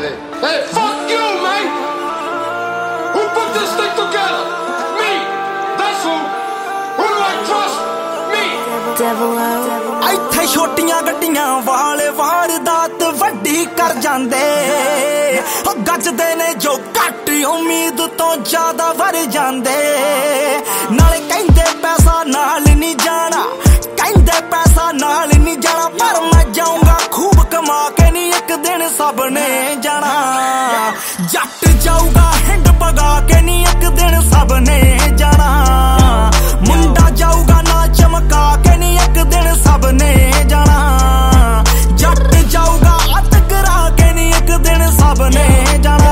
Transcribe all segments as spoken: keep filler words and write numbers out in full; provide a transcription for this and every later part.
Hey, hey, fuck you, man! Who put this thing together? Me! That's who! Who do I trust? Me! Devil out. ਇੱਥੇ ਛੋਟੀਆਂ ਗੱਡੀਆਂ ਵਾਲੇ ਵਾਰਦਾਤ ਵੱਡੀ ਕਰ ਜਾਂਦੇ ਉਹ ਗੱਜਦੇ ਨੇ ਜੋ ਘੱਟ ਉਮੀਦ ਤੋਂ ਜ਼ਿਆਦਾ ਵਰ ਜਾਂਦੇ ਨਾਲੇ ਕਹਿੰਦੇ ਪੈਸਾ ਨਾਲ ਨਹੀਂ ਜਾਣਾ ਕਹਿੰਦੇ ਪੈਸਾ ਨਾਲ ਨਹੀਂ ਜਾਣਾ ਪਰ ਮੈਂ ਜਾਊਂਗਾ ਖੂਬ ਕਮਾ ਕੇ ਨਹੀਂ ਇੱਕ ਦਿਨ ਸਭ ਨੇ ਜਾਣਾ ਜੱਟ ਜਾਊਗਾ ਹਿੰਡ ਪਗਾ ਕੇ ਨਹੀਂ ਇੱਕ ਦਿਨ ਸਭ ਨੇ ਜਾਣਾ ਮੁੰਡਾ ਜਾਊਗਾ ਨਾ ਚਮਕਾ ਕੇ ਨਹੀਂ ਇੱਕ ਦਿਨ ਸਭ ਨੇ ਜਾਣਾ ਜੱਟ ਜਾਊਗਾ ਅੱਤ ਕਰਾ ਕੇ ਨਹੀਂ ਇੱਕ ਦਿਨ ਸਭ ਨੇ ਜਾਣਾ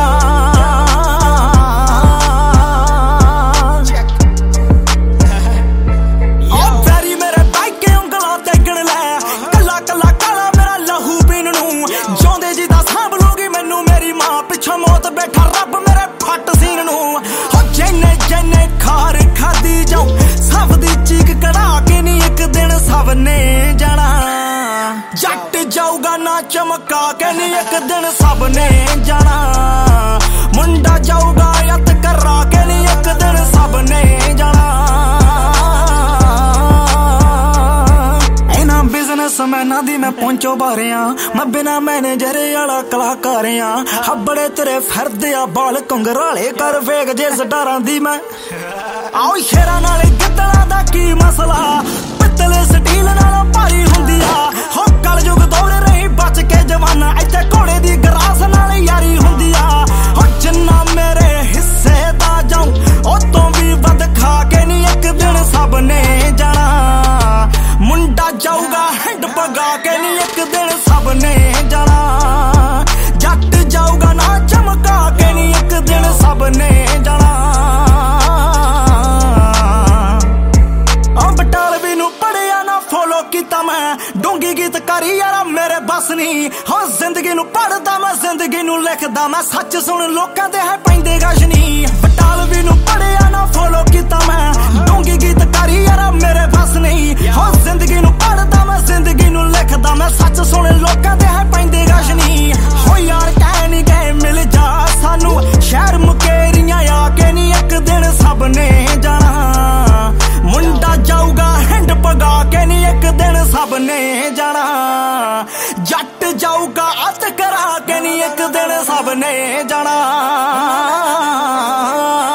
ਉਹ ਵੈਰੀ ਮੇਰੇ ਬਾਈਕੇ ਉਂਗਲਾਂ ਤੇ ਗਿਣ ਲੈ ਕੱਲਾ ਕੱਲਾ ਕਾਲਾ ਮੇਰਾ ਲਹੂ ਪੀਣ ਨੂੰ ਜਿਉਂਦੇ ਜੀ ਦਾ ਸਾਂਭ ਲੂਗੀ ਮੈਨੂੰ ਮੇਰੀ ਮਾਂ ਪਿੱਛੋਂ ਮੌਤ ਬੈਠਾ ਰੱਬ ਮੇਰੇ ਫੱਟ ਸੀਨ ਨੂੰ ਹੋ ਜੈਨੇ ਜੈਨੇ ਖਾਰ ਖਾਦੀ ਜਾਉ ਸਭ ਦੀ ਚੀਕ ਕਢਾ ਕੇ ਨਹੀਂ ਇੱਕ ਦਿਨ ਸਭ ਨੇ ਜਾਣਾ ਜੱਟ ਜਾਊਗਾ ਨਾ ਚਮਕਾ ਕੇ ਨਹੀਂ ਇੱਕ ਦਿਨ ਸਭ ਨੇ ਜਾਣਾ ਮੁੰਡਾ ਜਾਊਗਾ ਯਤ ਕਰਾ ਕੇ ਨਹੀਂ ਇੱਕ ਦਿਨ ਸਭ ਨੇ ਜਾਣਾ ਇਹਨਾਂ ਬਿਜ਼ਨਸਮੈਨਾਂ ਦੀ ਮੈਂ ਪਹੁੰਚੋ ਬਾਰਿਆਂ ਮੈਂ ਬਿਨਾ ਮੈਨੇਜਰ ਵਾਲਾ ਕਲਾਕਾਰ ਆ ਹੱਬੜੇ ਤੇਰੇ ਫਿਰਦੇ ਆ ਬਾਲ ਕੰਗਰਾਲੇ ਕਰ ਵੇਖ ਜੇ ਸਟਾਰਾਂ ਦੀ ਮੈਂ ਆਓ ਸ਼ੇਰਾਂ ਨਾਲ ਗਿੱਦੜਾਂ ਦਾ ਕੀ ਮਸਲਾ ਪਿੱਤਲ ਸਟੀਲ ਨਾਲ ਭਾਰੀ ਹੁੰਦੀ ਆ ਹੋ ਕਲਯੁਗ ਦੌੜ ਰਹੀ ਬਚ ਕੇ ਜਵਾਨਾ ਇੱਥੇ ਘੋੜੇ ਦੀ ਗਰਾਸ ਨਾਲ ਯਾਰੀ ਹੁੰਦੀ ਆ ਹੋ ਜਿੰਨਾ ਮੇਰੇ ਹਿੱਸੇ ਦਾ ਜਾਉ ਉਹ ਤੋਂ ਵੀ ਵੱਧ ਖਾ ਕੇ ਨਹੀਂ ਇੱਕ ਦਿਨ ਸਭ ਨੇ ਜਾਣਾ ਮੁੰਡਾ ਜਾਊਗਾ ਹਿੰਡ ਪਗਾ ਕੇ ਨਹੀਂ ਇੱਕ ਦਿਨ ਸਭ ਨੇ ਜਾਣਾ ਜੱਟ ਜਾਊਗਾ ਨਾ ਚਮਕਾ ਕੇ ਨਹੀਂ ਇੱਕ ਦਿਨ ਸਭ ਨੇ ਜਾਣਾ ਬਟਾਲਵੀ ਨੂੰ ਪੜਿਆ ਨਾ ਫੋਲੋ ਕੀਤਾ ਮੈਂ ਡੂੰਗੀ ਗੀਤਕਾਰੀ ਯਾਰਾ ਮੇਰੇ ਬਸ ਨਹੀਂ ਹਾਂ ਜ਼ਿੰਦਗੀ ਨੂੰ ਪੜਦਾ ਮੈਂ ਜ਼ਿੰਦਗੀ ਨੂੰ ਲਿਖਦਾ ਮੈਂ ਸੱਚ ਸੁਣ ਲੋਕਾਂ ਦੇ ਹੈ ਪੈਂਦੇ ਗਸ਼ ਨਹੀਂ ਬਟਾਲਵੀ ਨੂੰ ਪੜਿਆ ਨਾ ਫੋਲੋ ਕੀਤਾ ਮੈਂ ਡੂੰਗੀ ਗੀਤਕਾਰੀ ਯਾਰਾ ਮੇਰੇ ਬਸ ਨਹੀਂ ਹਾਂ ਜ਼ਿੰਦਗੀ ਨੂੰ ਪੜਦਾ ਮੈਂ ਜ਼ਿੰਦਗੀ ਨੂੰ ਲਿਖਦਾ ਮੈਂ ਸੱਚ ਸੁਣ ਲੋਕਾਂ ਦੇ ਹੈ ਪੈਂਦੇ ਗਸ਼ ਨਹੀਂ ਹੋ ਯਾਰ ਕਹਿ ਨਹੀਂ ਗਏ ਮਿਲ ਜਾ ਸਾਨੂੰ ਸ਼ਹਿਰ ਮੁਕੇਰੀਆਂ ਆ ਕੇ ਨਹੀਂ ਇੱਕ ਦਿਨ ਸਭ ਨੇ ਜਾਣਾ ਮੁੰਡਾ ਜਾਊਗਾ ਹਿੰਡ ਪਗਾ ਕੇ ਨਹੀਂ ਇੱਕ ਦਿਨ ਸਭ ਨੇ ਜਾਣਾ ਜੱਟ ਜਾਊਗਾ ਅੱਤ ਕਰਾ ਕੇ ਨਹੀਂ ਇੱਕ ਦਿਨ ਸਭ ਨੇ ਜਾਣਾ